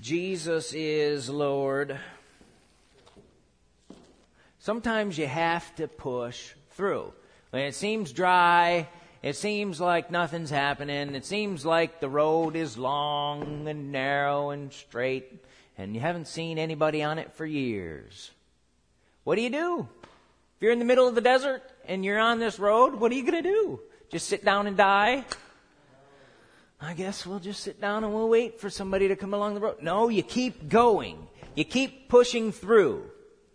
Jesus is Lord. Sometimes you have to push through. When it seems dry, it seems like nothing's happening, it seems like the road is long and narrow and straight, and you haven't seen anybody on it for years. What do? If you're in the middle of the desert and you're on this road, what are you going to do? Just sit down and die? I guess we'll just sit down and we'll wait for somebody to come along the road. No, you keep going. You keep pushing through.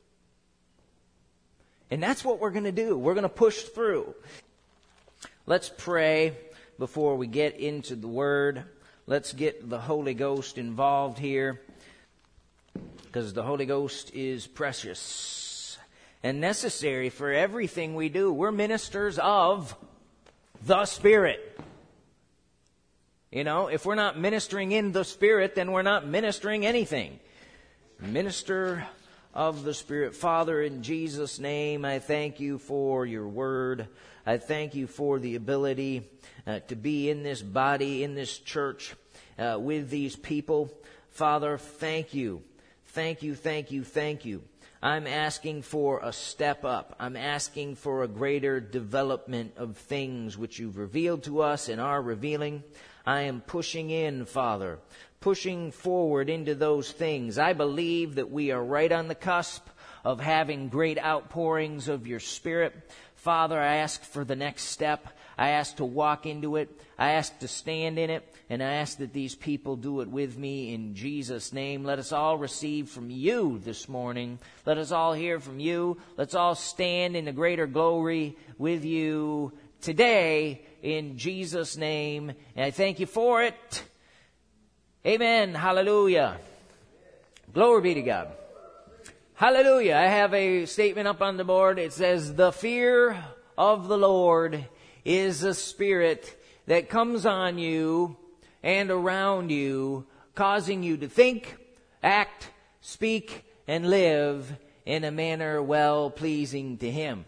And that's what we're going to do. We're going to push through. Let's pray before we get into the Word. Let's get the Holy Ghost involved here, because the Holy Ghost is precious and necessary for everything we do. We're ministers of the Spirit. You know, if we're not ministering in the Spirit, then we're not ministering anything. Minister of the Spirit. Father, in Jesus' name, I thank you for your word. I thank you for the ability to be in this body, in this church, with these people. Father, thank you. Thank you, thank you, thank you. I'm asking for a step up. I'm asking for a greater development of things which you've revealed to us and are revealing. I am pushing in, Father, pushing forward into those things. I believe that we are right on the cusp of having great outpourings of your Spirit. Father, I ask for the next step. I ask to walk into it. I ask to stand in it. And I ask that these people do it with me in Jesus' name. Let us all receive from you this morning. Let us all hear from you. Let's all stand in a greater glory with you today in Jesus' name. And I thank you for it. Amen. Hallelujah. Glory be to God. Hallelujah. I have a statement up on the board. It says, the fear of the Lord is a spirit that comes on you and around you, causing you to think, act, speak, and live in a manner well pleasing to Him.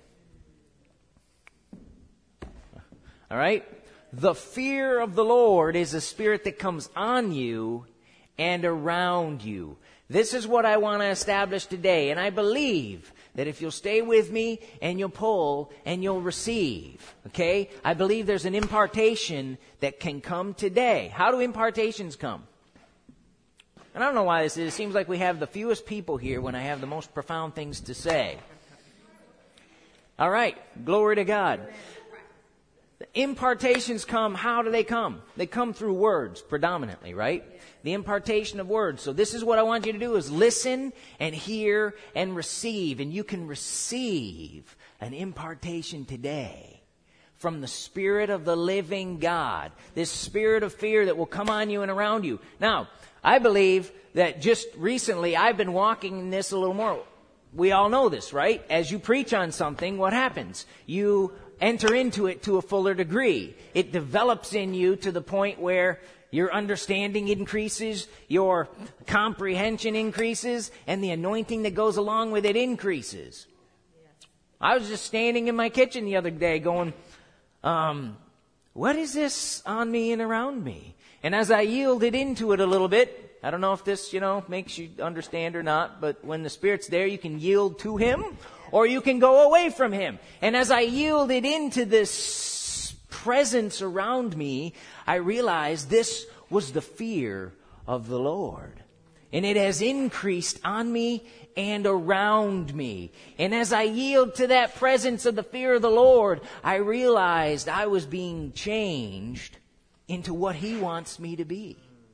All right? The fear of the Lord is a spirit that comes on you and around you. This is what I want to establish today. And I believe that if you'll stay with me and you'll pull and you'll receive, okay? I believe there's an impartation that can come today. How do impartations come? And I don't know why this is. It seems like we have the fewest people here when I have the most profound things to say. All right. Glory to God. The impartations come. How do they come? They come through words predominantly, right? The impartation of words. So this is what I want you to do, is listen and hear and receive. And you can receive an impartation today from the Spirit of the living God. This spirit of fear that will come on you and around you. Now, I believe that just recently I've been walking in this a little more. We all know this, right? As you preach on something, what happens? You enter into it to a fuller degree. It develops in you to the point where your understanding increases, your comprehension increases, and the anointing that goes along with it increases. I was just standing in my kitchen the other day going, what is this on me and around me? And as I yielded into it a little bit, I don't know if this, makes you understand or not, but when the Spirit's there, you can yield to Him or you can go away from Him. And as I yielded into this presence around me, I realized this was the fear of the Lord. And it has increased on me and around me. And as I yield to that presence of the fear of the Lord, I realized I was being changed into what He wants me to be.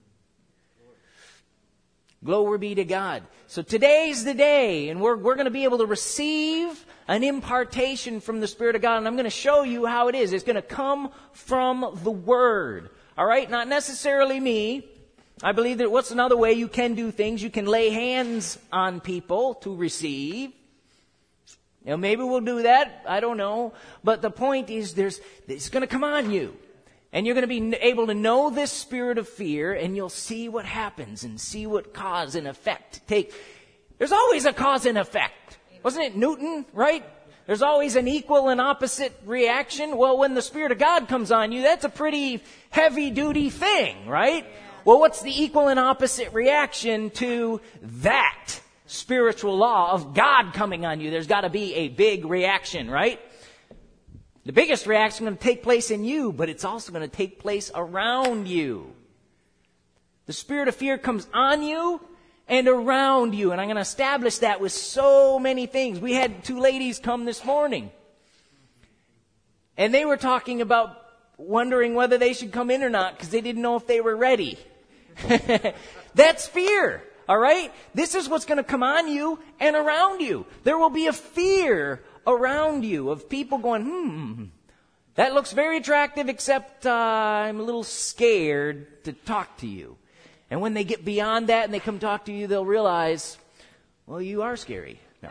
Glory be to God. So today's the day, and we're going to be able to receive an impartation from the Spirit of God. And I'm going to show you how it is. It's going to come from the Word. All right? Not necessarily me. I believe that what's another way you can do things? You can lay hands on people to receive. Maybe we'll do that. I don't know. But the point is, it's going to come on you. And you're going to be able to know this spirit of fear, and you'll see what happens and see what cause and effect take. There's always a cause and effect. Wasn't it Newton, right? There's always an equal and opposite reaction. Well, when the Spirit of God comes on you, that's a pretty heavy-duty thing, right? Well, what's the equal and opposite reaction to that spiritual law of God coming on you? There's got to be a big reaction, right? The biggest reaction is going to take place in you, but it's also going to take place around you. The spirit of fear comes on you and around you. And I'm going to establish that with so many things. We had 2 ladies come this morning. And they were talking about wondering whether they should come in or not because they didn't know if they were ready. That's fear, all right? This is what's going to come on you and around you. There will be a fear around you of people going, that looks very attractive, except I'm a little scared to talk to you. And when they get beyond that and they come talk to you, they'll realize, well, you are scary. No,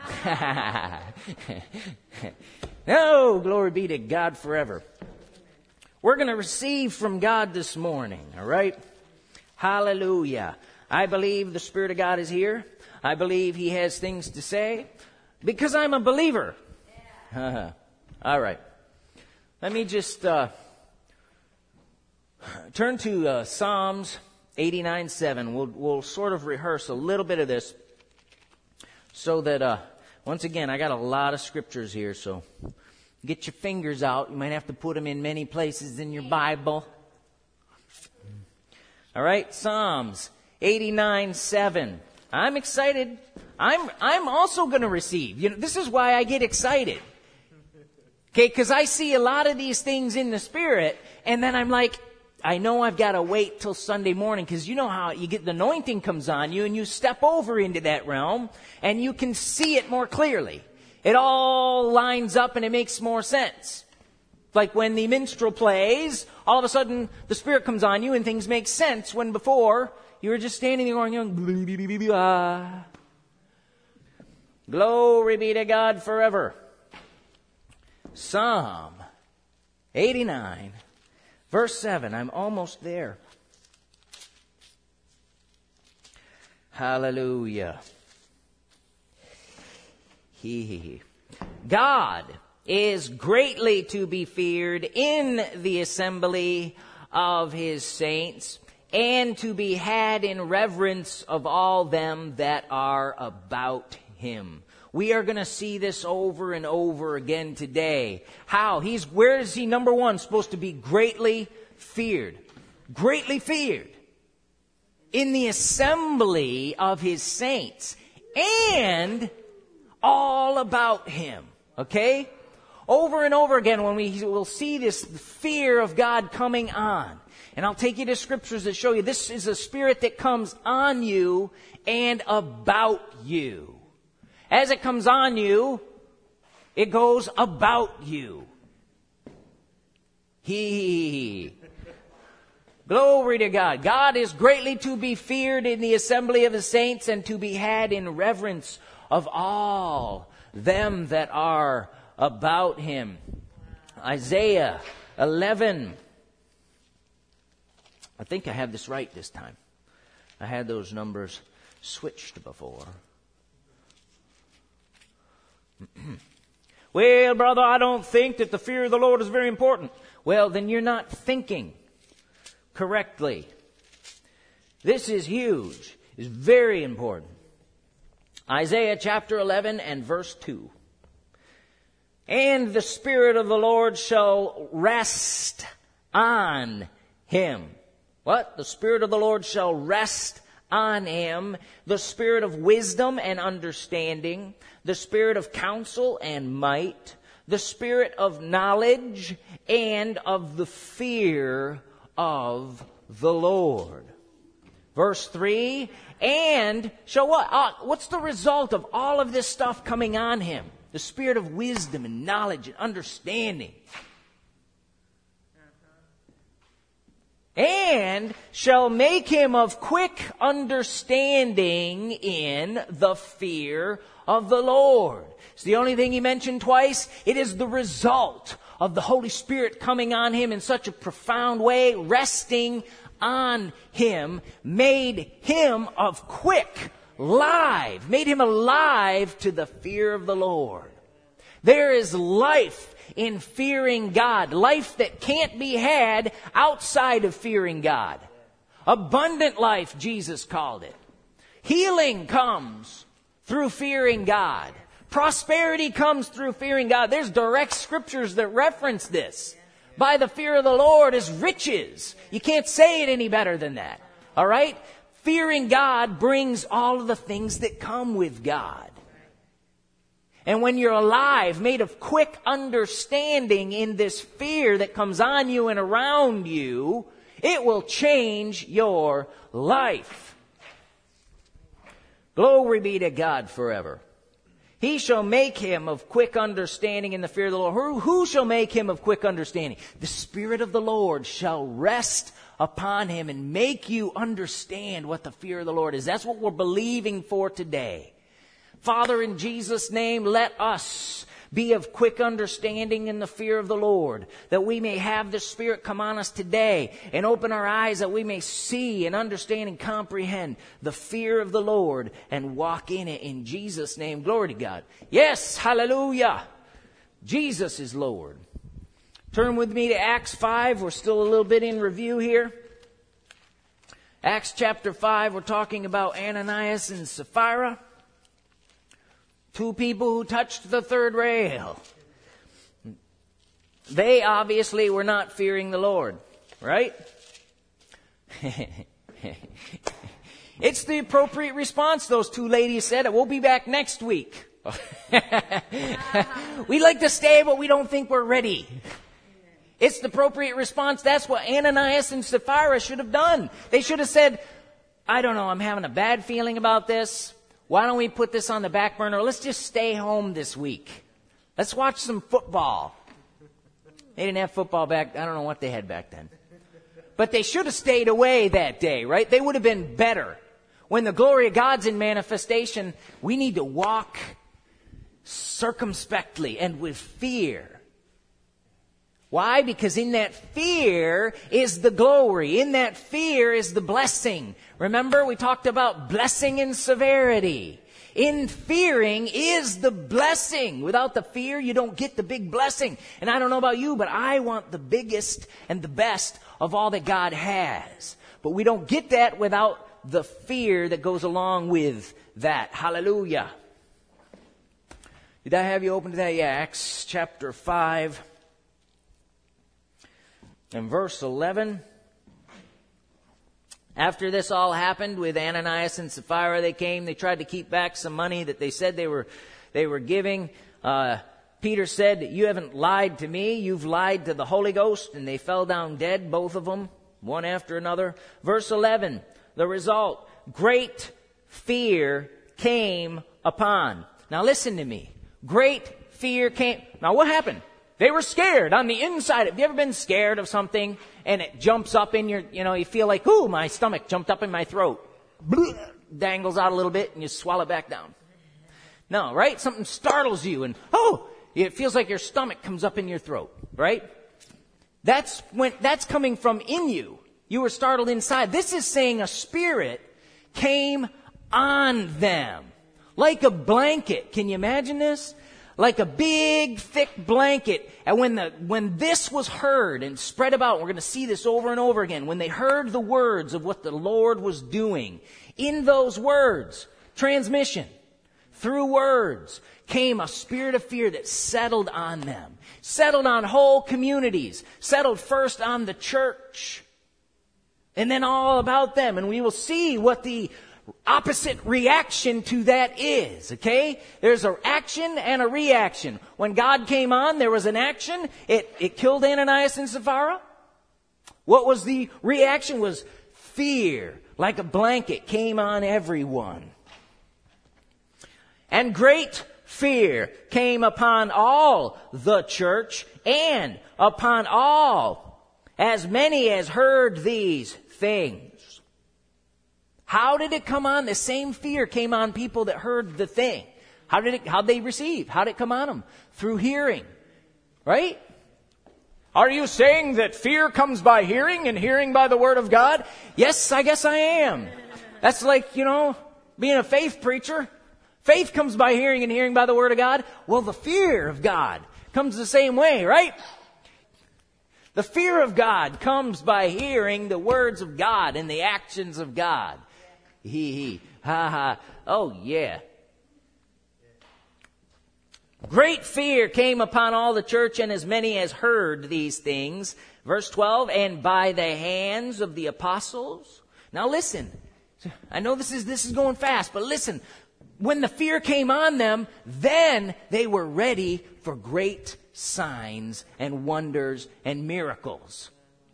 no, glory be to God forever. We're going to receive from God this morning, all right? Hallelujah. I believe the Spirit of God is here. I believe He has things to say because I'm a believer. Yeah. All right. Let me just turn to Psalms 89:7. We'll sort of rehearse a little bit of this so that, once again, I got a lot of scriptures here, so get your fingers out. You might have to put them in many places in your Bible. All right, Psalms 89:7. I'm excited. I'm also going to receive. You know, this is why I get excited. Okay, because I see a lot of these things in the Spirit, and then I'm like, I know I've got to wait till Sunday morning, because you know how you get the anointing comes on you, and you step over into that realm, and you can see it more clearly. It all lines up, and it makes more sense. Like when the minstrel plays, all of a sudden the Spirit comes on you, and things make sense, when before you were just standing there going, glory be to God forever. Psalm 89, verse 7. I'm almost there. Hallelujah. God is greatly to be feared in the assembly of His saints, and to be had in reverence of all them that are about Him. We are going to see this over and over again today. How? Where is He, number one, supposed to be greatly feared? Greatly feared. In the assembly of His saints. And all about Him. Okay? Over and over again when we will see this fear of God coming on. And I'll take you to scriptures that show you this is a spirit that comes on you and about you. As it comes on you, it goes about you. Glory to God. God is greatly to be feared in the assembly of His saints, and to be had in reverence of all them that are about Him. Isaiah 11. I think I have this right this time. I had those numbers switched before. Well, brother, I don't think that the fear of the Lord is very important. Well, then you're not thinking correctly. This is huge. It's very important. Isaiah chapter 11 and verse 2. And the Spirit of the Lord shall rest on Him. What? The Spirit of the Lord shall rest on Him. The Spirit of wisdom and understanding. The Spirit of counsel and might. The Spirit of knowledge and of the fear of the Lord. Verse 3. And shall what? What's the result of all of this stuff coming on Him? The Spirit of wisdom and knowledge and understanding. And shall make him of quick understanding in the fear of the Lord. It's the only thing he mentioned twice. It is the result of the Holy Spirit coming on him in such a profound way, resting on him, made him of quick live, made him alive to the fear of the Lord. There is life in fearing God. Life that can't be had outside of fearing God. Abundant life, Jesus called it. Healing comes through fearing God. Prosperity comes through fearing God. There's direct scriptures that reference this. By the fear of the Lord is riches. You can't say it any better than that. All right? Fearing God brings all of the things that come with God. And when you're alive, made of quick understanding in this fear that comes on you and around you, it will change your life. Glory be to God forever. He shall make him of quick understanding in the fear of the Lord. Who shall make him of quick understanding? The Spirit of the Lord shall rest upon him and make you understand what the fear of the Lord is. That's what we're believing for today. Father, in Jesus' name, let us be of quick understanding in the fear of the Lord, that we may have the Spirit come on us today and open our eyes that we may see and understand and comprehend the fear of the Lord and walk in it in Jesus' name. Glory to God. Yes, hallelujah. Jesus is Lord. Turn with me to Acts 5. We're still a little bit in review here. Acts chapter 5, we're talking about Ananias and Sapphira. Two people who touched the third rail. They obviously were not fearing the Lord, right? It's the appropriate response. Those two ladies said it. We'll be back next week. We'd like to stay, but we don't think we're ready. It's the appropriate response. That's what Ananias and Sapphira should have done. They should have said, I don't know, I'm having a bad feeling about this. Why don't we put this on the back burner? Let's just stay home this week. Let's watch some football. They didn't have football back. I don't know what they had back then. But they should have stayed away that day, right? They would have been better. When the glory of God's in manifestation, we need to walk circumspectly and with fear. Why? Because in that fear is the glory. In that fear is the blessing. Remember, we talked about blessing and severity. In fearing is the blessing. Without the fear, you don't get the big blessing. And I don't know about you, but I want the biggest and the best of all that God has. But we don't get that without the fear that goes along with that. Hallelujah. Did I have you open to that? Yeah, Acts chapter 5. In verse 11, after this all happened with Ananias and Sapphira, they came. They tried to keep back some money that they said they were giving. Peter said, you haven't lied to me. You've lied to the Holy Ghost. And they fell down dead, both of them, one after another. Verse 11, the result, great fear came upon. Now listen to me. Great fear came. Now what happened? They were scared on the inside. Have you ever been scared of something and it jumps up in your, you feel like, ooh, my stomach jumped up in my throat. Dangles out a little bit and you swallow it back down. No, right? Something startles you and, it feels like your stomach comes up in your throat, right? That's coming from in you. You were startled inside. This is saying a spirit came on them like a blanket. Can you imagine this? Like a big, thick blanket. And when this was heard and spread about, we're going to see this over and over again, when they heard the words of what the Lord was doing, in those words, transmission, through words, came a spirit of fear that settled on them, settled on whole communities, settled first on the church, and then all about them. And we will see what the opposite reaction to that is, okay? There's an action and a reaction. When God came on, there was an action. It killed Ananias and Sapphira. What was the reaction? Was fear, like a blanket, came on everyone. And great fear came upon all the church and upon all, as many as heard these things. How did it come on? The same fear came on people that heard the thing. How'd they receive? How'd it come on them? Through hearing. Right? Are you saying that fear comes by hearing and hearing by the word of God? Yes, I guess I am. That's like, being a faith preacher. Faith comes by hearing and hearing by the word of God. Well, the fear of God comes the same way, right? The fear of God comes by hearing the words of God and the actions of God. He, ha, ha. Oh, yeah. Great fear came upon all the church and as many as heard these things. Verse 12, and by the hands of the apostles. Now listen, I know this is going fast, but listen. When the fear came on them, then they were ready for great signs and wonders and miracles.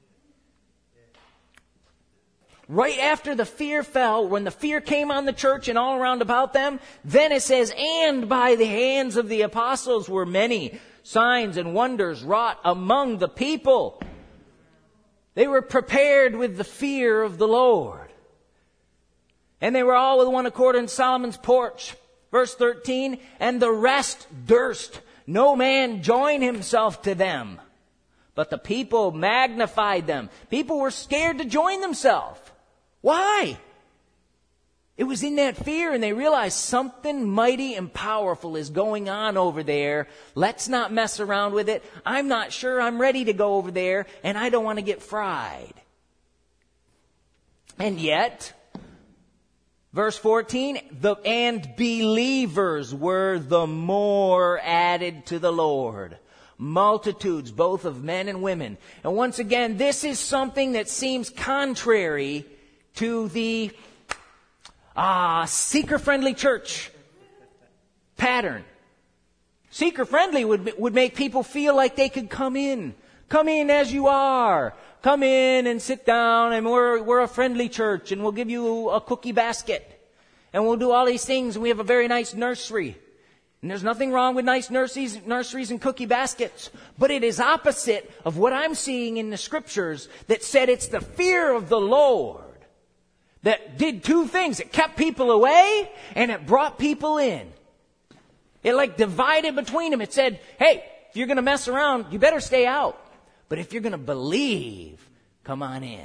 Right after the fear fell, when the fear came on the church and all around about them, then it says, and by the hands of the apostles were many signs and wonders wrought among the people. They were prepared with the fear of the Lord. And they were all with one accord in Solomon's porch. Verse 13, and the rest durst no man join himself to them. But the people magnified them. People were scared to join themselves. Why? It was in that fear, and they realized something mighty and powerful is going on over there. Let's not mess around with it. I'm not sure I'm ready to go over there, and I don't want to get fried. And yet, verse 14, and believers were the more added to the Lord. Multitudes, both of men and women. And once again, this is something that seems contrary to the seeker-friendly church pattern. Seeker-friendly would make people feel like they could come in. Come in as you are. Come in and sit down, and we're a friendly church, and we'll give you a cookie basket. And we'll do all these things, and we have a very nice nursery. And there's nothing wrong with nice nurseries and cookie baskets. But it is opposite of what I'm seeing in the scriptures that said it's the fear of the Lord that did two things. It kept people away, and it brought people in. It like divided between them. It said, hey, if you're going to mess around, you better stay out. But if you're going to believe, come on in.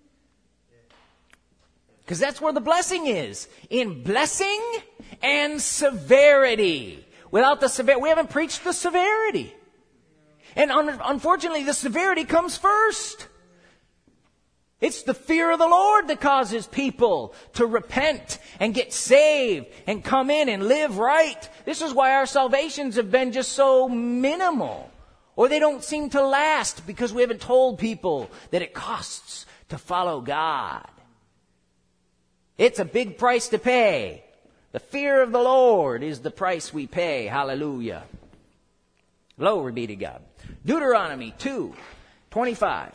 Because that's where the blessing is. In blessing and severity. Without the severity, we haven't preached the severity. And unfortunately, the severity comes first. It's the fear of the Lord that causes people to repent and get saved and come in and live right. This is why our salvations have been just so minimal. Or they don't seem to last because we haven't told people that it costs to follow God. It's a big price to pay. The fear of the Lord is the price we pay. Hallelujah. Glory be to God. Deuteronomy 2:25.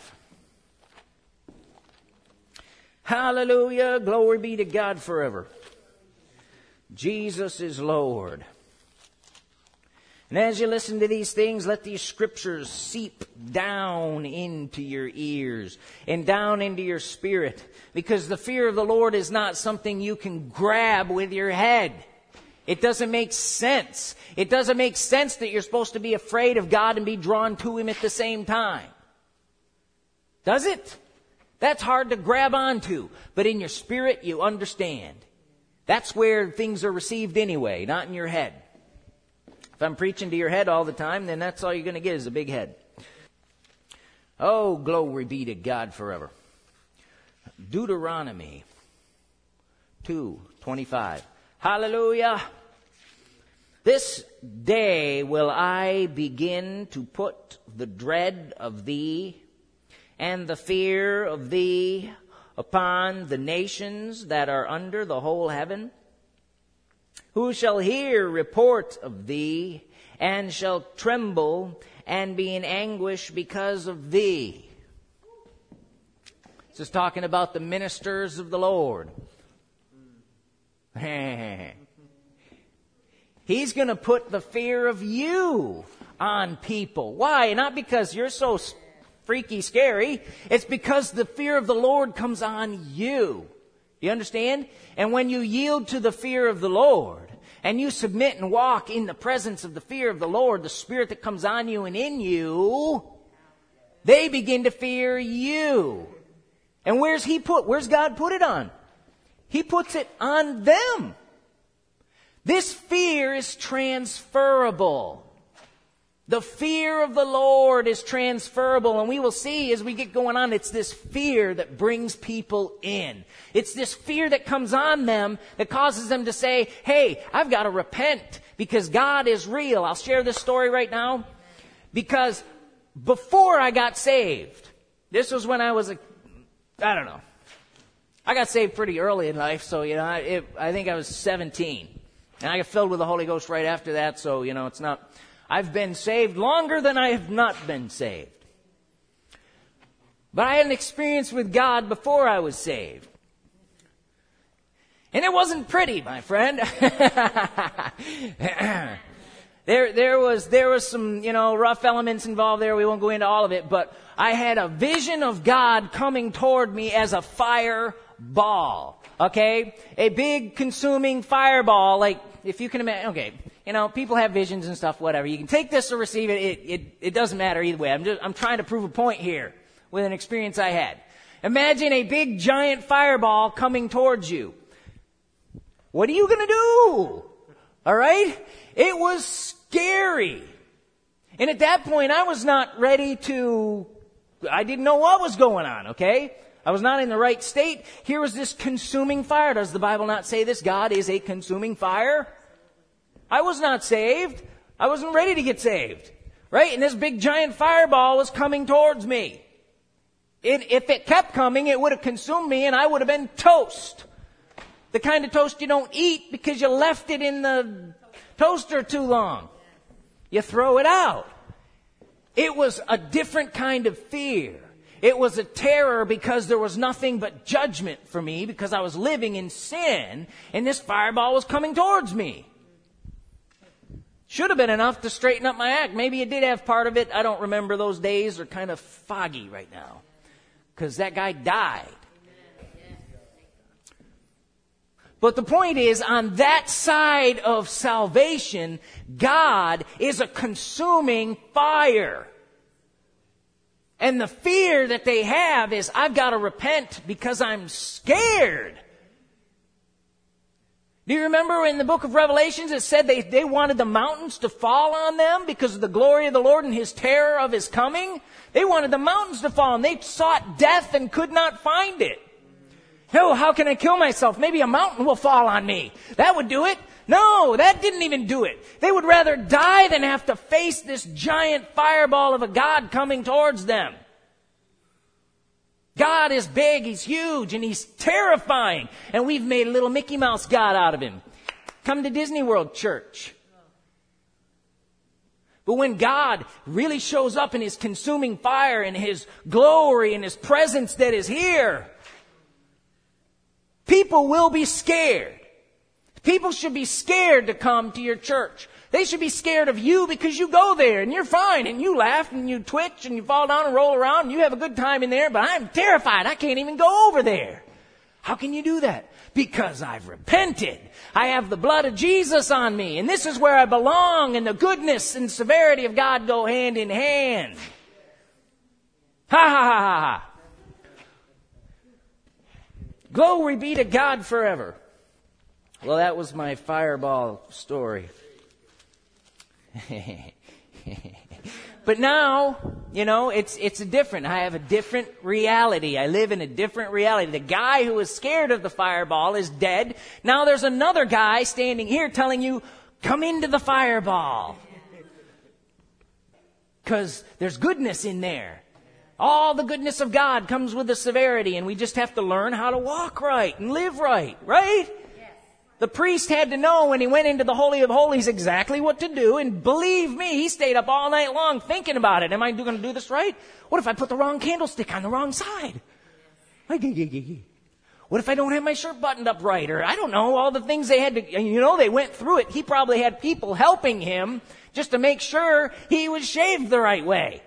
Hallelujah. Glory be to God forever. Jesus is Lord. And as you listen to these things, let these scriptures seep down into your ears and down into your spirit. Because the fear of the Lord is not something you can grab with your head. It doesn't make sense. It doesn't make sense that you're supposed to be afraid of God and be drawn to Him at the same time. Does it? That's hard to grab onto. But in your spirit, you understand. That's where things are received anyway, not in your head. If I'm preaching to your head all the time, then that's all you're going to get is a big head. Oh, glory be to God forever. Deuteronomy 2:25. Hallelujah. This day will I begin to put the dread of thee and the fear of thee upon the nations that are under the whole heaven. Who shall hear report of thee, and shall tremble, and be in anguish because of thee. This is talking about the ministers of the Lord. He's going to put the fear of you on people. Why? Not because you're so freaky scary. It's because the fear of the Lord comes on you. You understand? And when you yield to the fear of the Lord, and you submit and walk in the presence of the fear of the Lord, the Spirit that comes on you and in you, they begin to fear you. And where's God put it on? He puts it on them. This fear is transferable. The fear of the Lord is transferable, and we will see as we get going on, it's this fear that brings people in. It's this fear that comes on them that causes them to say, hey, I've got to repent because God is real. I'll share this story right now. Because before I got saved, this was when I was I got saved pretty early in life, so, I think I was 17. And I got filled with the Holy Ghost right after that, so, it's not... I've been saved longer than I have not been saved. But I had an experience with God before I was saved. And it wasn't pretty, my friend. There was some, rough elements involved there. We won't go into all of it, but I had a vision of God coming toward me as a fireball. Okay? A big consuming fireball, like, if you can imagine, okay, people have visions and stuff, whatever. You can take this or receive it. It doesn't matter either way. I'm trying to prove a point here with an experience I had. Imagine a big giant fireball coming towards you. What are you going to do? All right? It was scary. And at that point, I was not ready I didn't know what was going on, okay? I was not in the right state. Here was this consuming fire. Does the Bible not say this? God is a consuming fire. I was not saved. I wasn't ready to get saved. Right? And this big giant fireball was coming towards me. If it kept coming, it would have consumed me and I would have been toast. The kind of toast you don't eat because you left it in the toaster too long. You throw it out. It was a different kind of fear. It was a terror because there was nothing but judgment for me because I was living in sin and this fireball was coming towards me. Should have been enough to straighten up my act. Maybe it did have part of it. I don't remember. Those days are kind of foggy right now because that guy died. But the point is, on that side of salvation, God is a consuming fire. And the fear that they have is, I've got to repent because I'm scared. Do you remember in the book of Revelations it said they wanted the mountains to fall on them because of the glory of the Lord and His terror of His coming? They wanted the mountains to fall, and they sought death and could not find it. Oh, how can I kill myself? Maybe a mountain will fall on me. That would do it. No, that didn't even do it. They would rather die than have to face this giant fireball of a God coming towards them. God is big, He's huge, and He's terrifying. And we've made a little Mickey Mouse God out of Him. Come to Disney World, church. But when God really shows up in His consuming fire and His glory and His presence that is here, people will be scared. People should be scared to come to your church. They should be scared of you because you go there and you're fine and you laugh and you twitch and you fall down and roll around and you have a good time in there, but I'm terrified. I can't even go over there. How can you do that? Because I've repented. I have the blood of Jesus on me, and this is where I belong, and the goodness and severity of God go hand in hand. Ha ha ha ha ha. Glory be to God forever. Well, that was my fireball story. But now, it's a different. I have a different reality. I live in a different reality. The guy who was scared of the fireball is dead. Now there's another guy standing here telling you, come into the fireball. Because there's goodness in there. All the goodness of God comes with the severity, and we just have to learn how to walk right and live right, right? The priest had to know when he went into the Holy of Holies exactly what to do. And believe me, he stayed up all night long thinking about it. Am I going to do this right? What if I put the wrong candlestick on the wrong side? What if I don't have my shirt buttoned up right? Or I don't know, all the things they had to, they went through it. He probably had people helping him just to make sure he was shaved the right way.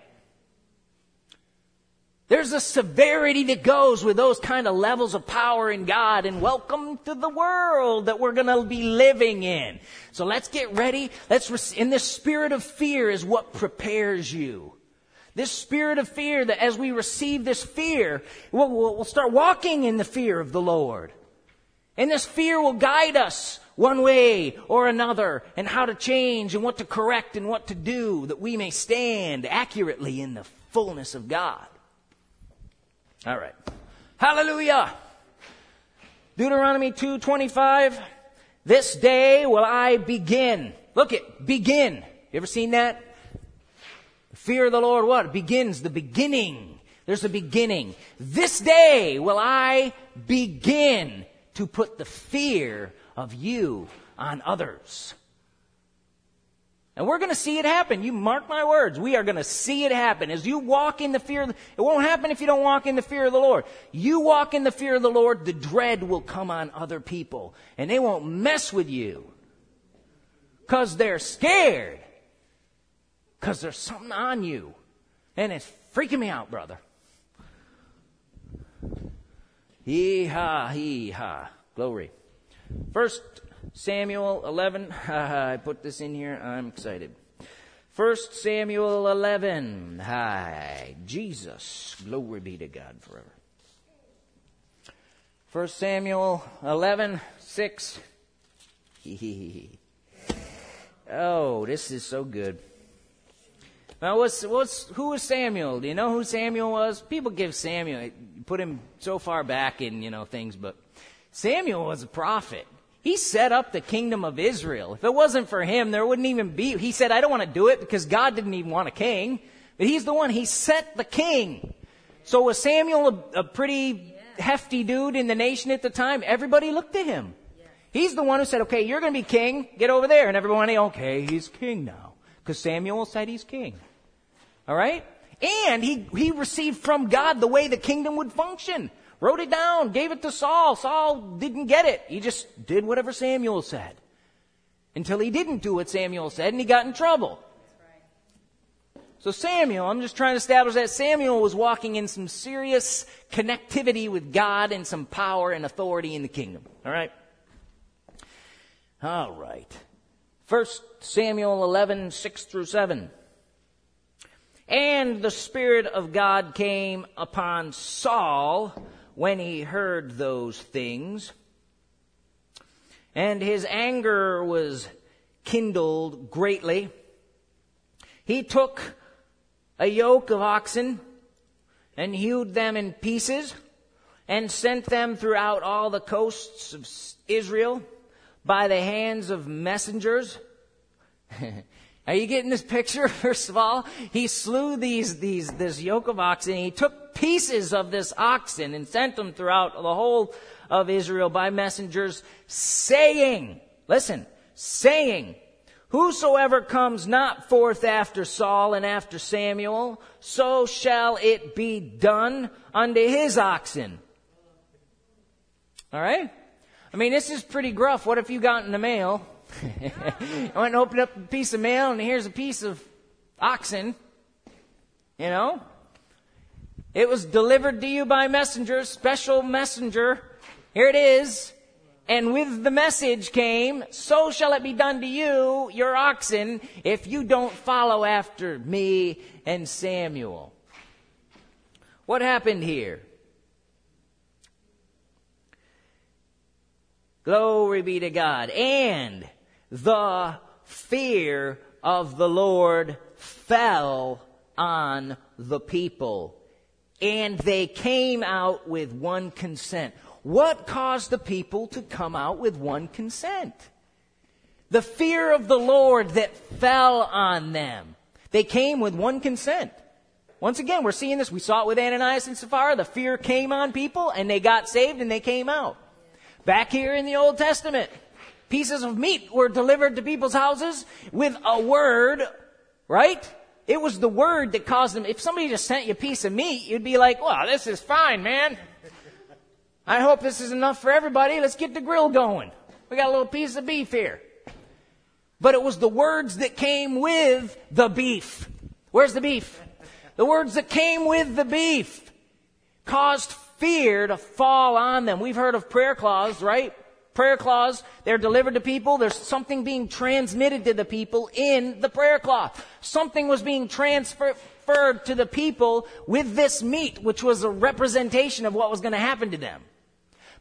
There's a severity that goes with those kind of levels of power in God, and welcome to the world that we're going to be living in. So let's get ready. And this spirit of fear is what prepares you. This spirit of fear, that as we receive this fear, we'll start walking in the fear of the Lord. And this fear will guide us one way or another, and how to change and what to correct and what to do, that we may stand accurately in the fullness of God. All right. Hallelujah. Deuteronomy 2:25. This day will I begin. Look it, begin. You ever seen that? The fear of the Lord, what? It begins, the beginning. There's a beginning. This day will I begin to put the fear of you on others. And we're going to see it happen. You mark my words. We are going to see it happen. As you walk in the fear, it won't happen if you don't walk in the fear of the Lord. You walk in the fear of the Lord, the dread will come on other people. And they won't mess with you. Because they're scared. Because there's something on you. And it's freaking me out, brother. Hee-ha, hee-ha. Glory. 1 Samuel 11. I put this in here. I'm excited. 1 Samuel 11. Hi. Jesus. Glory be to God forever. 1 Samuel 11, 6. Oh, this is so good. Now, who was Samuel? Do you know who Samuel was? People give Samuel, put him so far back in, things, but Samuel was a prophet. He set up the kingdom of Israel. If it wasn't for him, there wouldn't even be. He said, I don't want to do it because God didn't even want a king. But he's the one, he set the king. So was Samuel a pretty hefty dude in the nation at the time? Everybody looked at him. He's the one who said, okay, you're going to be king. Get over there. And everyone, okay, he's king now. Because Samuel said he's king. All right? And he received from God the way the kingdom would function. Wrote it down, gave it to Saul. Saul didn't get it. He just did whatever Samuel said. Until he didn't do what Samuel said and he got in trouble. So Samuel, I'm just trying to establish that Samuel was walking in some serious connectivity with God and some power and authority in the kingdom. All right? All right. 1 Samuel 11, 6 through 7. And the Spirit of God came upon Saul when he heard those things. And his anger was kindled greatly. He took a yoke of oxen and hewed them in pieces and sent them throughout all the coasts of Israel by the hands of messengers. Are you getting this picture? First of all, he slew this yoke of oxen. He took pieces of this oxen and sent them throughout the whole of Israel by messengers, saying, listen, saying, whosoever comes not forth after Saul and after Samuel, so shall it be done unto his oxen. All right? I mean, this is pretty gruff. What if you got in the mail? I went and opened up a piece of mail, and here's a piece of oxen. You know? It was delivered to you by messengers, special messenger. Here it is. And with the message came, so shall it be done to you, your oxen, if you don't follow after me and Samuel. What happened here? Glory be to God. And the fear of the Lord fell on the people, and they came out with one consent. What caused the people to come out with one consent? The fear of the Lord that fell on them. They came with one consent. Once again, we're seeing this. We saw it with Ananias and Sapphira. The fear came on people, and they got saved, and they came out. Back here in the Old Testament, pieces of meat were delivered to people's houses with a word, right? It was the word that caused them. If somebody just sent you a piece of meat, you'd be like, well, this is fine, man. I hope this is enough for everybody. Let's get the grill going. We got a little piece of beef here. But it was the words that came with the beef. Where's the beef? The words that came with the beef caused fear to fall on them. We've heard of prayer claws, right? Prayer claws, they're delivered to people. There's something being transmitted to the people in the prayer cloth. Something was being transferred to the people with this meat, which was a representation of what was going to happen to them.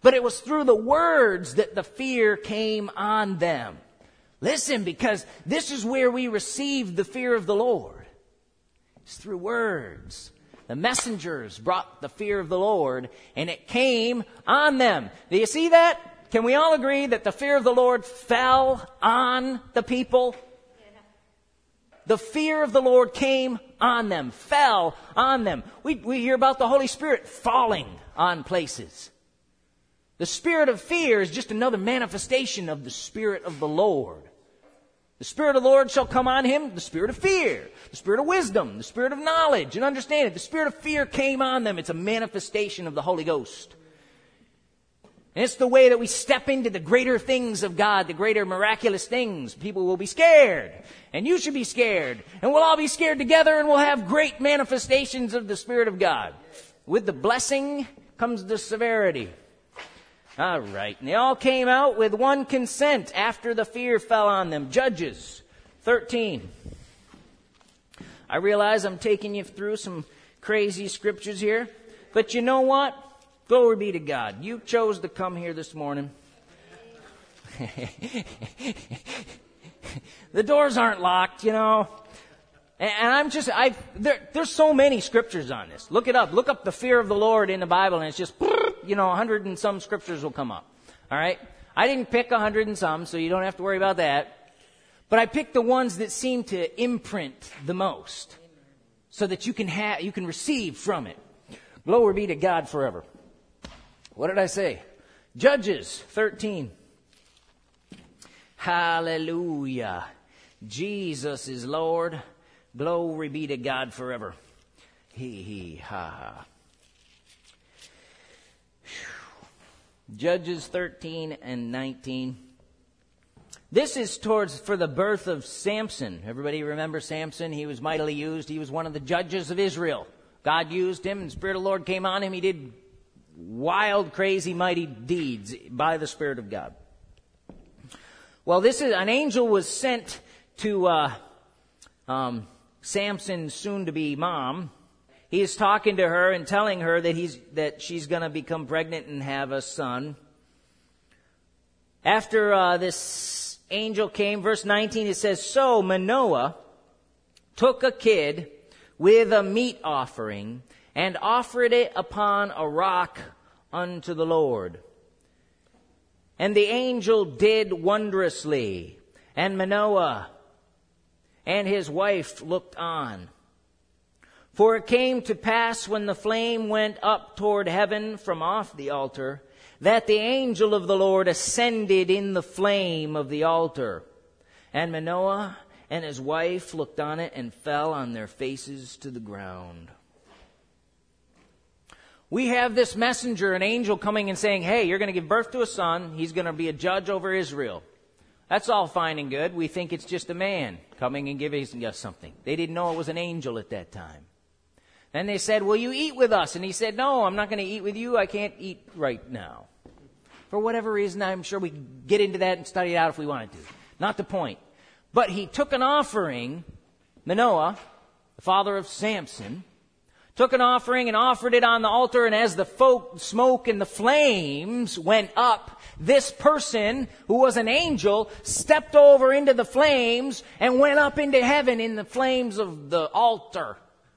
But it was through the words that the fear came on them. Listen, because this is where we receive the fear of the Lord. It's through words. The messengers brought the fear of the Lord, and it came on them. Do you see that? Can we all agree that the fear of the Lord fell on the people? The fear of the Lord came on them, fell on them. We hear about the Holy Spirit falling on places. The spirit of fear is just another manifestation of the Spirit of the Lord. The Spirit of the Lord shall come on him, the spirit of fear, the spirit of wisdom, the spirit of knowledge and understanding. The spirit of fear came on them. It's a manifestation of the Holy Ghost. And it's the way that we step into the greater things of God, the greater miraculous things. People will be scared, and you should be scared, and we'll all be scared together, and we'll have great manifestations of the Spirit of God. With the blessing comes the severity. All right. And they all came out with one consent after the fear fell on them. Judges 13. I realize I'm taking you through some crazy scriptures here, but you know what? Glory be to God. You chose to come here this morning. The doors aren't locked, you know. And there's so many scriptures on this. Look it up. Look up the fear of the Lord in the Bible, and it's just, 100 and some scriptures will come up. All right? I didn't pick 100 and some, so you don't have to worry about that. But I picked the ones that seem to imprint the most, so that you can receive from it. Glory be to God forever. What did I say? Judges 13. Hallelujah. Jesus is Lord. Glory be to God forever. Ha. Judges 13 and 19. This is for the birth of Samson. Everybody remember Samson? He was mightily used. He was one of the judges of Israel. God used him, and the Spirit of the Lord came on him. He did wild, crazy, mighty deeds by the Spirit of God. Well, an angel was sent to Samson's soon-to-be mom. He is talking to her and telling her that she's going to become pregnant and have a son. After this angel came, verse 19, it says, So Manoah took a kid with a meat offering and offered it upon a rock unto the Lord. And the angel did wondrously, and Manoah and his wife looked on. For it came to pass when the flame went up toward heaven from off the altar, that the angel of the Lord ascended in the flame of the altar. And Manoah and his wife looked on it and fell on their faces to the ground. We have this messenger, an angel, coming and saying, hey, you're going to give birth to a son. He's going to be a judge over Israel. That's all fine and good. We think it's just a man coming and giving us something. They didn't know it was an angel at that time. Then they said, will you eat with us? And he said, no, I'm not going to eat with you. I can't eat right now. For whatever reason, I'm sure we could get into that and study it out if we wanted to. Not the point. But he took an offering, Manoah, the father of Samson, took an offering and offered it on the altar, and as the smoke and the flames went up, this person, who was an angel, stepped over into the flames and went up into heaven in the flames of the altar.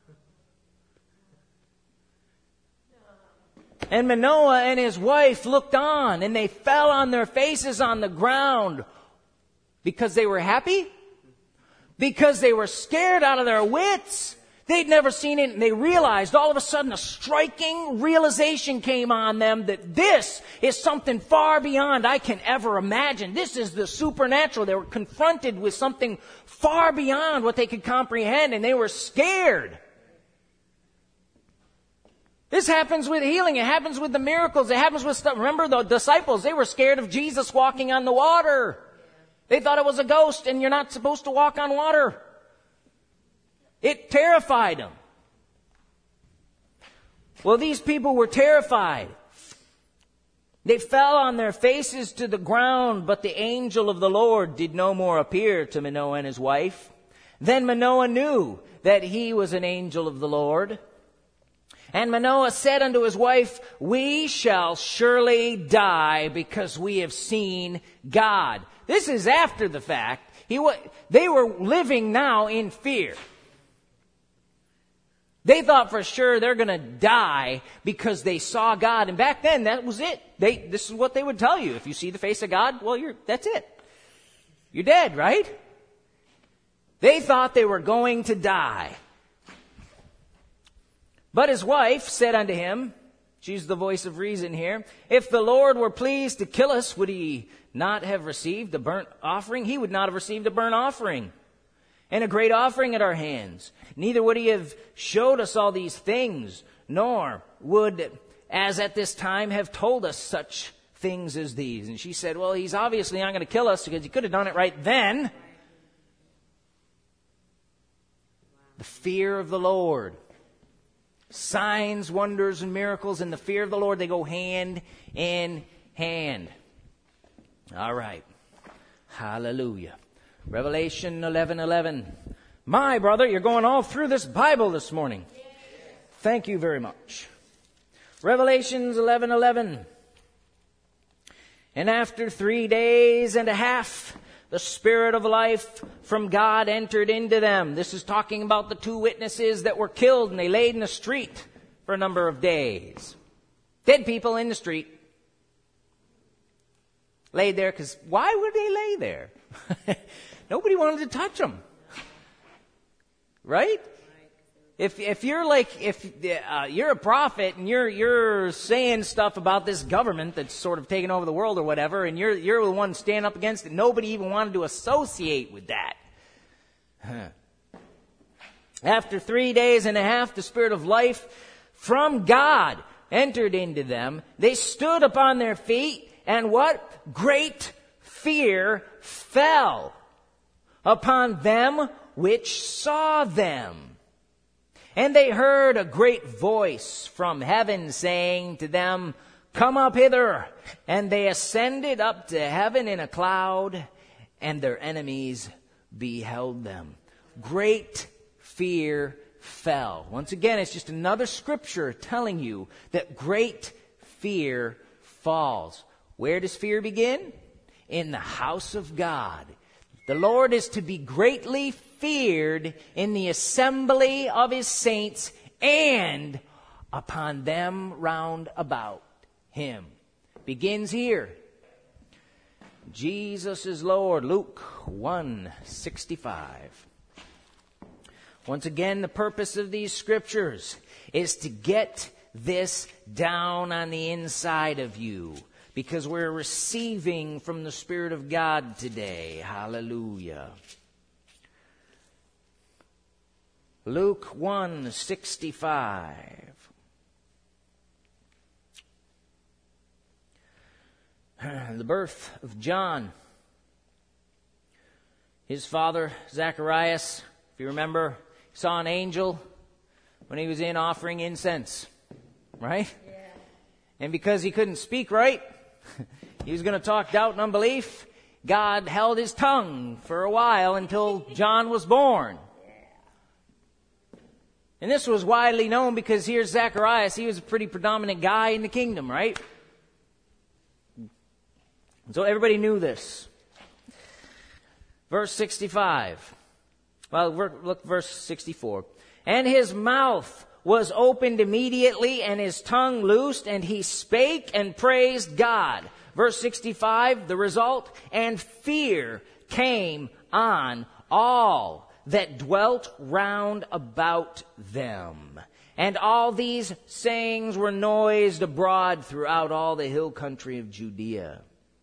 And Manoah and his wife looked on, and they fell on their faces on the ground. Because they were happy? Because they were scared out of their wits? They'd never seen it, and they realized all of a sudden a striking realization came on them that this is something far beyond I can ever imagine. This is the supernatural. They were confronted with something far beyond what they could comprehend, and they were scared. This happens with healing. It happens with the miracles. It happens with stuff. Remember the disciples, they were scared of Jesus walking on the water. They thought it was a ghost, and you're not supposed to walk on water. It terrified them. Well, these people were terrified. They fell on their faces to the ground, but the angel of the Lord did no more appear to Manoah and his wife. Then Manoah knew that he was an angel of the Lord. And Manoah said unto his wife, we shall surely die because we have seen God. This is after the fact. They were living now in fear. They thought for sure they're going to die because they saw God. And back then, that was it. This is what they would tell you. If you see the face of God, well, that's it. You're dead, right? They thought they were going to die. But his wife said unto him, she's the voice of reason here, if the Lord were pleased to kill us, would he not have received a burnt offering? He would not have received a burnt offering and a great offering at our hands. Neither would he have showed us all these things, nor would, as at this time, have told us such things as these. And she said, well, he's obviously not going to kill us because he could have done it right then. The fear of the Lord. Signs, wonders, and miracles and the fear of the Lord, they go hand in hand. All right. Hallelujah. Revelation 11:11. My brother, you're going all through this Bible this morning. Thank you very much. Revelations 11:11. And after 3 days and a half, the Spirit of life from God entered into them. This is talking about the 2 witnesses that were killed and they laid in the street for a number of days. Dead people in the street. Laid there because why would they lay there? Nobody wanted to touch them. Right? If you're you're a prophet and you're saying stuff about this government that's sort of taking over the world or whatever, and you're the one standing up against it, nobody even wanted to associate with that. After 3 days and a half, the Spirit of life from God entered into them. They stood upon their feet, and what? Great fear fell upon them which saw them. And they heard a great voice from heaven saying to them, come up hither. And they ascended up to heaven in a cloud, and their enemies beheld them. Great fear fell. Once again, it's just another scripture telling you that great fear falls. Where does fear begin? In the house of God. The Lord is to be greatly feared in the assembly of his saints and upon them round about him. Begins here. Jesus is Lord. Luke 1:65. Once again, the purpose of these scriptures is to get this down on the inside of you, because we're receiving from the Spirit of God today. Hallelujah. Luke 1:65. The birth of John. His father, Zacharias, if you remember, saw an angel when he was in offering incense. Right? Yeah. And because he couldn't speak right, he was going to talk doubt and unbelief. God held his tongue for a while until John was born. And this was widely known because here's Zacharias. He was a pretty predominant guy in the kingdom, right? So everybody knew this. Verse 65. Well, look, verse 64. And his mouth was opened immediately, and his tongue loosed, and he spake and praised God. Verse 65, the result, and fear came on all that dwelt round about them. And all these sayings were noised abroad throughout all the hill country of Judea.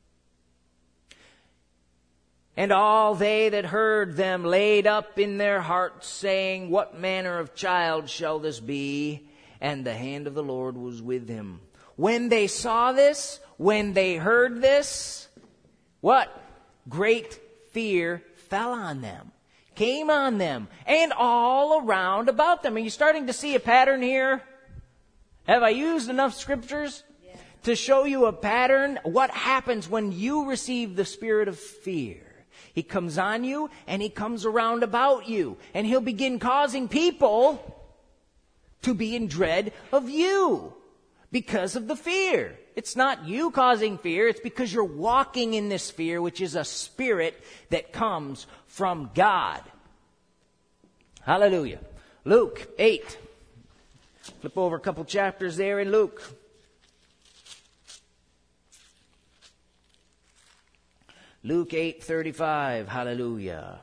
And all they that heard them laid up in their hearts, saying, what manner of child shall this be? And the hand of the Lord was with him. When they saw this, when they heard this, what? Great fear fell on them, came on them, and all around about them. Are you starting to see a pattern here? Have I used enough scriptures to show you a pattern? What happens when you receive the spirit of fear? He comes on you, and he comes around about you. And he'll begin causing people to be in dread of you because of the fear. It's not you causing fear. It's because you're walking in this fear, which is a spirit that comes from God. Hallelujah. Luke 8. Flip over a couple chapters there in Luke. Luke 8:35. Hallelujah.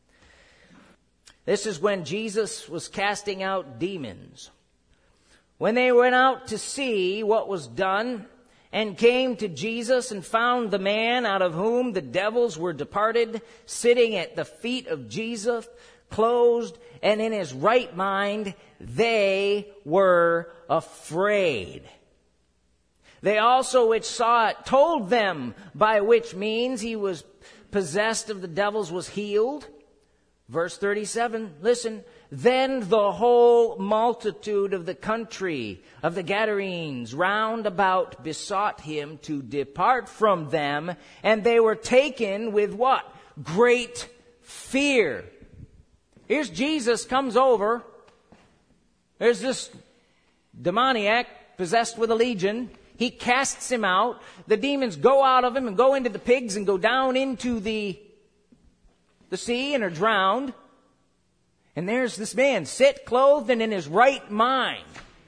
This is when Jesus was casting out demons. When they went out to see what was done, and came to Jesus and found the man out of whom the devils were departed, sitting at the feet of Jesus, clothed and in his right mind, they were afraid. They also which saw it told them by which means he was possessed of the devils was healed. Verse 37, listen. Then the whole multitude of the country of the Gadarenes round about besought him to depart from them, and they were taken with what? Great fear. Here's Jesus comes over. There's this demoniac possessed with a legion. He casts him out. The demons go out of him and go into the pigs and go down into the sea and are drowned. And there's this man, sit, clothed, and in his right mind.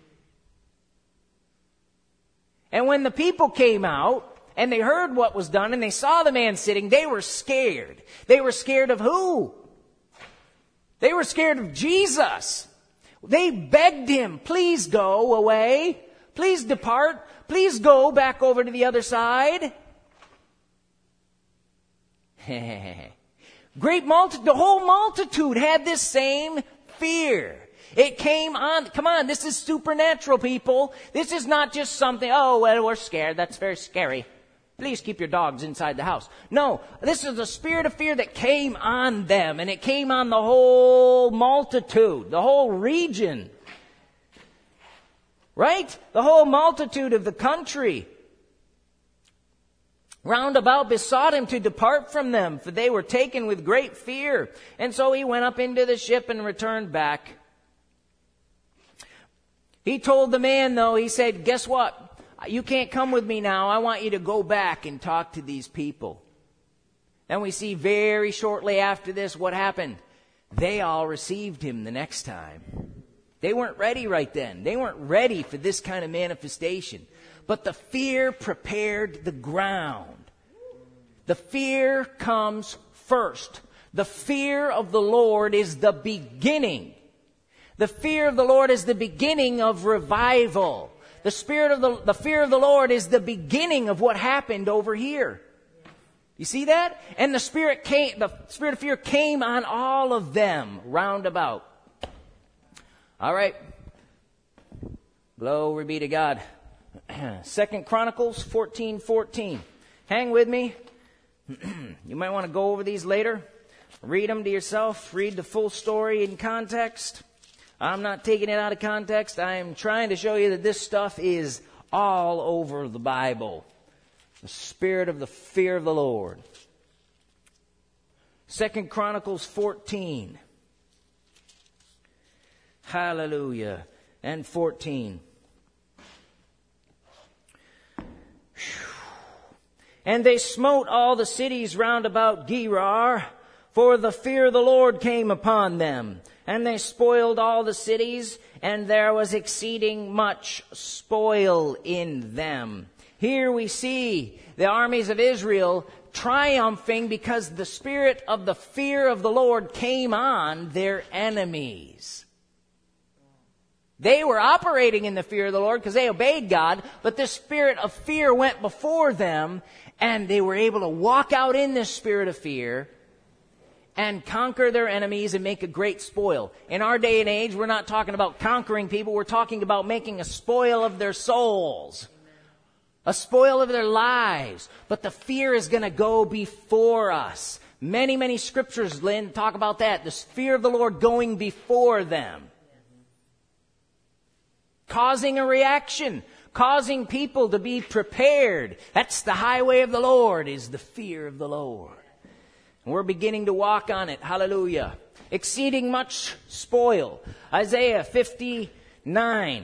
And when the people came out, and they heard what was done, and they saw the man sitting, they were scared. They were scared of who? They were scared of Jesus. They begged him, please go away. Please depart. Please go back over to the other side. The whole multitude had this same fear. It came on. Come on, this is supernatural, people. This is not just something, oh, well, we're scared. That's very scary. Please keep your dogs inside the house. No, this is a spirit of fear that came on them, and it came on the whole multitude, the whole region. Right? The whole multitude of the country round about besought him to depart from them, for they were taken with great fear. And so he went up into the ship and returned back. He told the man, though, he said, guess what? You can't come with me now. I want you to go back and talk to these people. Then we see very shortly after this what happened. They all received him the next time. They weren't ready right then. They weren't ready for this kind of manifestation. But the fear prepared the ground. The fear comes first. The fear of the Lord is the beginning. The fear of the Lord is the beginning of revival. The fear of the Lord is the beginning of what happened over here. You see that? And the spirit of fear came on all of them round about. All right. Glory be to God. 2 Chronicles 14:14. Hang with me. You might want to go over these later. Read them to yourself. Read the full story in context. I'm not taking it out of context. I am trying to show you that this stuff is all over the Bible. The spirit of the fear of the Lord. 2 Chronicles 14. Hallelujah. And 14. And they smote all the cities round about Gerar, for the fear of the Lord came upon them. And they spoiled all the cities, and there was exceeding much spoil in them. Here we see the armies of Israel triumphing because the spirit of the fear of the Lord came on their enemies. They were operating in the fear of the Lord because they obeyed God, but this spirit of fear went before them, and they were able to walk out in this spirit of fear and conquer their enemies and make a great spoil. In our day and age, we're not talking about conquering people. We're talking about making a spoil of their souls, a spoil of their lives. But the fear is going to go before us. Many, many scriptures, Lynn, talk about that. The fear of the Lord going before them. Causing a reaction. Causing people to be prepared. That's the highway of the Lord, is the fear of the Lord. And we're beginning to walk on it. Hallelujah. Exceeding much spoil. Isaiah 50, 9.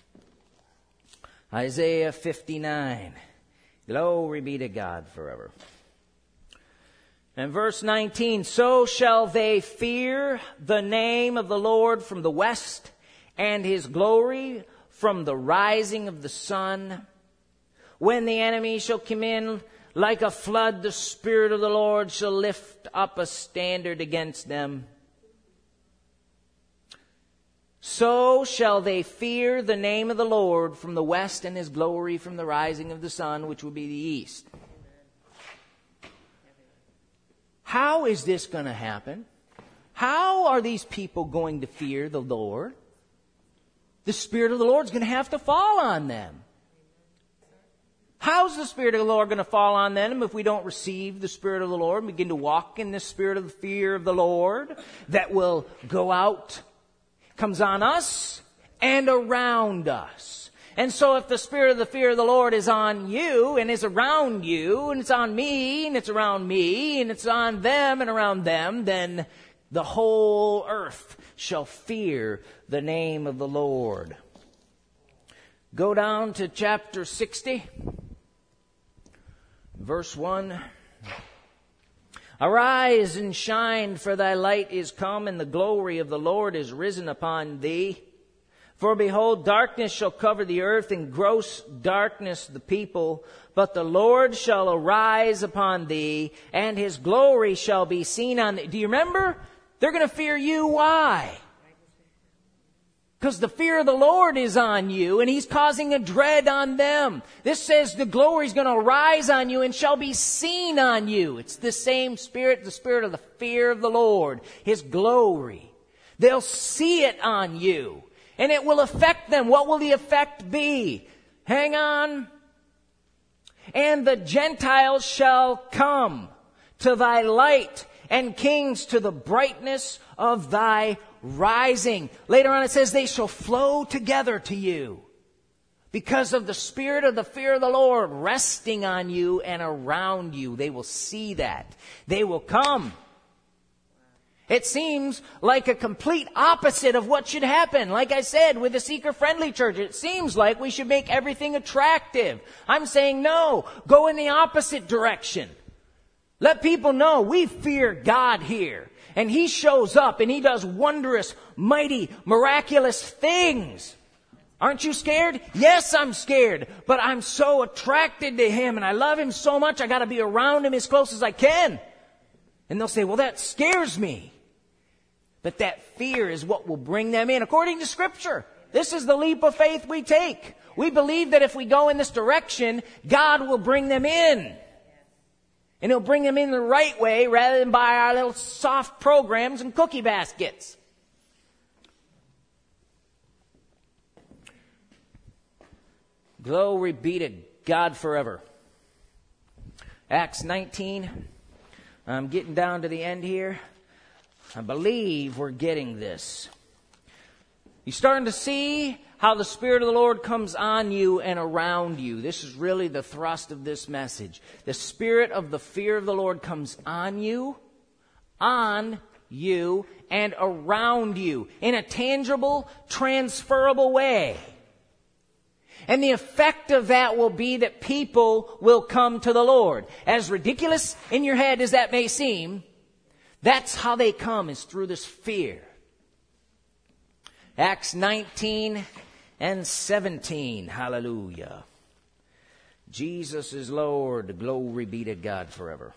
Isaiah 59. Glory be to God forever. And verse 19, so shall they fear the name of the Lord from the west, and his glory from the rising of the sun. When the enemy shall come in like a flood, the Spirit of the Lord shall lift up a standard against them. So shall they fear the name of the Lord from the west, and his glory from the rising of the sun, which would be the east. How is this going to happen? How are these people going to fear the Lord? The Spirit of the Lord is going to have to fall on them. How's the Spirit of the Lord going to fall on them if we don't receive the Spirit of the Lord and begin to walk in the spirit of the fear of the Lord that will go out, comes on us and around us? And so if the spirit of the fear of the Lord is on you and is around you, and it's on me and it's around me and it's on them and around them, then the whole earth shall fear the name of the Lord. Go down to chapter 60, verse 1. Arise and shine, for thy light is come, and the glory of the Lord is risen upon thee. For behold, darkness shall cover the earth, and gross darkness the people. But the Lord shall arise upon thee, and his glory shall be seen on thee. Do you remember? They're going to fear you. Why? Because the fear of the Lord is on you, and he's causing a dread on them. This says the glory is going to arise on you and shall be seen on you. It's the same spirit, the spirit of the fear of the Lord, his glory. They'll see it on you, and it will affect them. What will the effect be? Hang on. And the Gentiles shall come to thy light, and kings to the brightness of thy rising. Later on it says they shall flow together to you because of the spirit of the fear of the Lord resting on you and around you. They will see that. They will come. It seems like a complete opposite of what should happen. Like I said, with the seeker-friendly church, it seems like we should make everything attractive. I'm saying no. Go in the opposite direction. Let people know we fear God here. And he shows up and he does wondrous, mighty, miraculous things. Aren't you scared? Yes, I'm scared. But I'm so attracted to him and I love him so much, I got to be around him as close as I can. And they'll say, well, that scares me. But that fear is what will bring them in. According to Scripture, this is the leap of faith we take. We believe that if we go in this direction, God will bring them in. And he'll bring them in the right way rather than by our little soft programs and cookie baskets. Glory be to God forever. Acts 19. I'm getting down to the end here. I believe we're getting this. You're starting to see how the Spirit of the Lord comes on you and around you. This is really the thrust of this message. The Spirit of the fear of the Lord comes on you, and around you in a tangible, transferable way. And the effect of that will be that people will come to the Lord. As ridiculous in your head as that may seem, that's how they come, is through this fear. Acts 19 and 17. Hallelujah. Jesus is Lord. Glory be to God forever.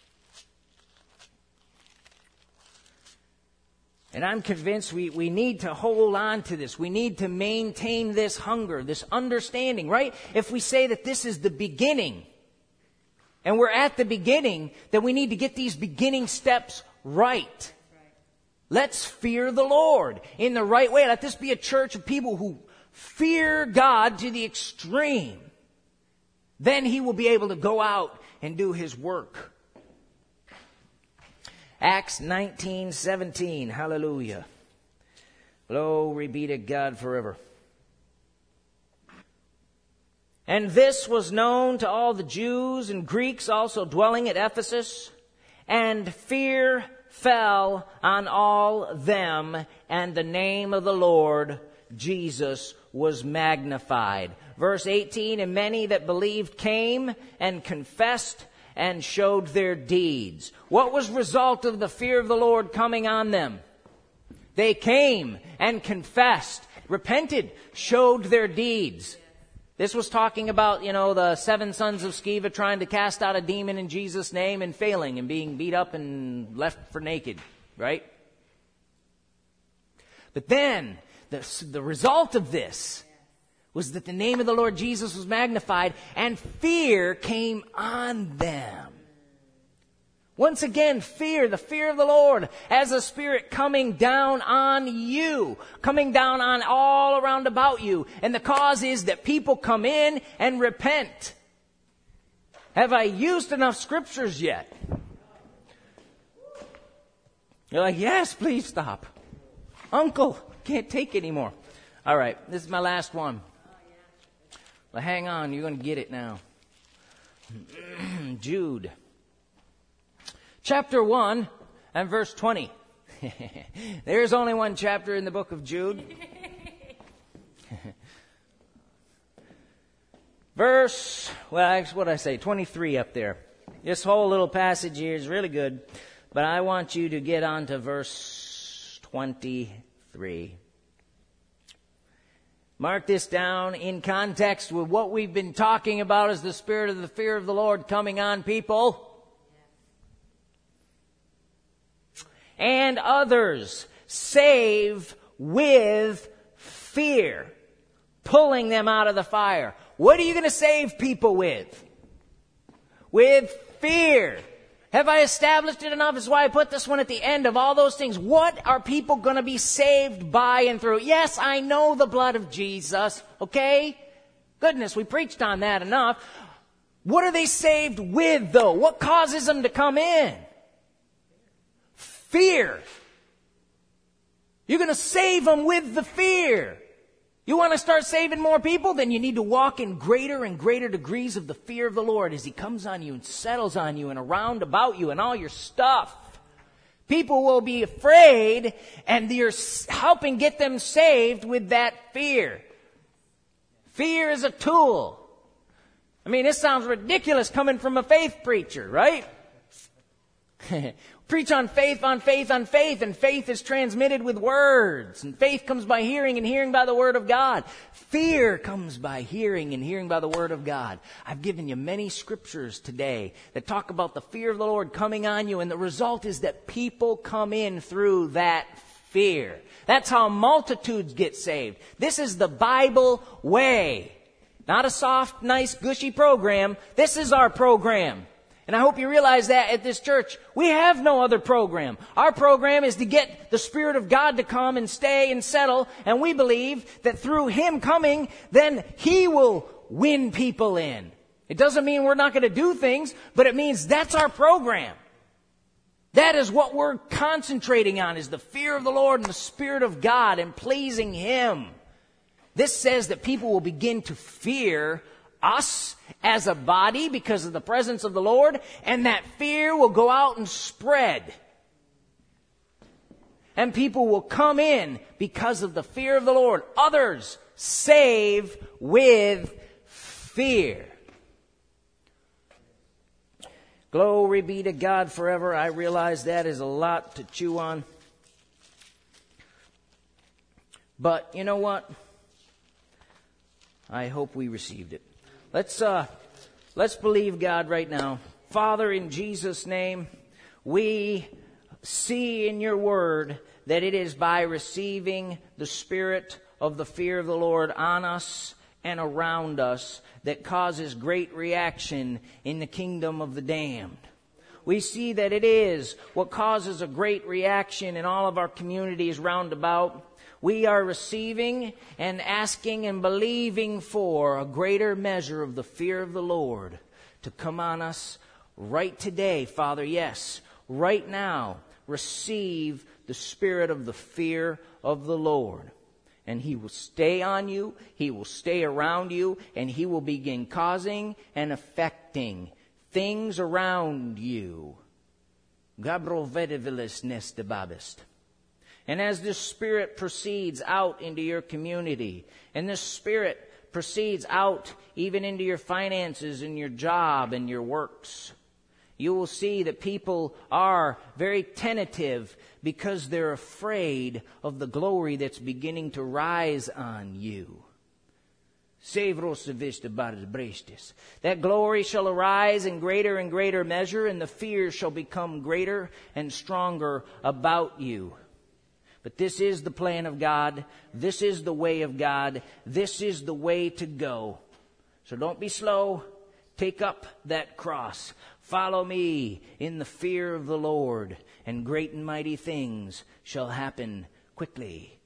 And I'm convinced we need to hold on to this. We need to maintain this hunger, this understanding, right? If we say that this is the beginning, and we're at the beginning, then we need to get these beginning steps right. Let's fear the Lord in the right way. Let this be a church of people who fear God to the extreme. Then he will be able to go out and do his work. Acts 19:17. Hallelujah. Glory be to God forever. And this was known to all the Jews and Greeks also dwelling at Ephesus, and fear fell on all them, and the name of the Lord Jesus was magnified. Verse 18, and many that believed came and confessed and showed their deeds. What was the result of the fear of the Lord coming on them? They came and confessed, repented, showed their deeds. This was talking about, the 7 sons of Sceva trying to cast out a demon in Jesus' name and failing and being beat up and left for naked, right? But then, the result of this was that the name of the Lord Jesus was magnified and fear came on them. Once again, fear, the fear of the Lord as a spirit coming down on you, coming down on all around about you. And the cause is that people come in and repent. Have I used enough scriptures yet? You're like, yes, please stop. Uncle, can't take anymore. All right, this is my last one. Well, hang on, you're going to get it now. Jude. Chapter 1 and verse 20. There's only one chapter in the book of Jude. Verse, what did I say? 23 up there. This whole little passage here is really good, but I want you to get on to verse 23. Mark this down in context with what we've been talking about as the spirit of the fear of the Lord coming on people. And others save with fear, pulling them out of the fire. What are you going to save people with? With fear. Have I established it enough? That's why I put this one at the end of all those things. What are people going to be saved by and through? Yes, I know the blood of Jesus, okay? Goodness, we preached on that enough. What are they saved with, though? What causes them to come in? Fear. You're going to save them with the fear. You want to start saving more people? Then you need to walk in greater and greater degrees of the fear of the Lord as He comes on you and settles on you and around about you and all your stuff. People will be afraid, and you're helping get them saved with that fear. Fear is a tool. I mean, this sounds ridiculous coming from a faith preacher, right? Preach on faith, on faith, on faith, and faith is transmitted with words. And faith comes by hearing, and hearing by the Word of God. Fear comes by hearing, and hearing by the Word of God. I've given you many scriptures today that talk about the fear of the Lord coming on you, and the result is that people come in through that fear. That's how multitudes get saved. This is the Bible way. Not a soft, nice, gushy program. This is our program. And I hope you realize that at this church, we have no other program. Our program is to get the Spirit of God to come and stay and settle. And we believe that through Him coming, then He will win people in. It doesn't mean we're not going to do things, but it means that's our program. That is what we're concentrating on, is the fear of the Lord and the Spirit of God and pleasing Him. This says that people will begin to fear us as a body because of the presence of the Lord, and that fear will go out and spread. And people will come in because of the fear of the Lord. Others save with fear. Glory be to God forever. I realize that is a lot to chew on. But you know what? I hope we received it. Let's believe God right now. Father, in Jesus' name, we see in your word that it is by receiving the spirit of the fear of the Lord on us and around us that causes great reaction in the kingdom of the damned. We see that it is what causes a great reaction in all of our communities round about. We are receiving and asking and believing for a greater measure of the fear of the Lord to come on us right today, Father. Yes, right now, receive the spirit of the fear of the Lord. And He will stay on you, He will stay around you, and He will begin causing and affecting things around you. Gabro vedevilis neste babist. And as this Spirit proceeds out into your community, and this Spirit proceeds out even into your finances and your job and your works, you will see that people are very tentative because they're afraid of the glory that's beginning to rise on you. That glory shall arise in greater and greater measure, and the fear shall become greater and stronger about you. But this is the plan of God. This is the way of God. This is the way to go. So don't be slow. Take up that cross. Follow me in the fear of the Lord, and great and mighty things shall happen quickly.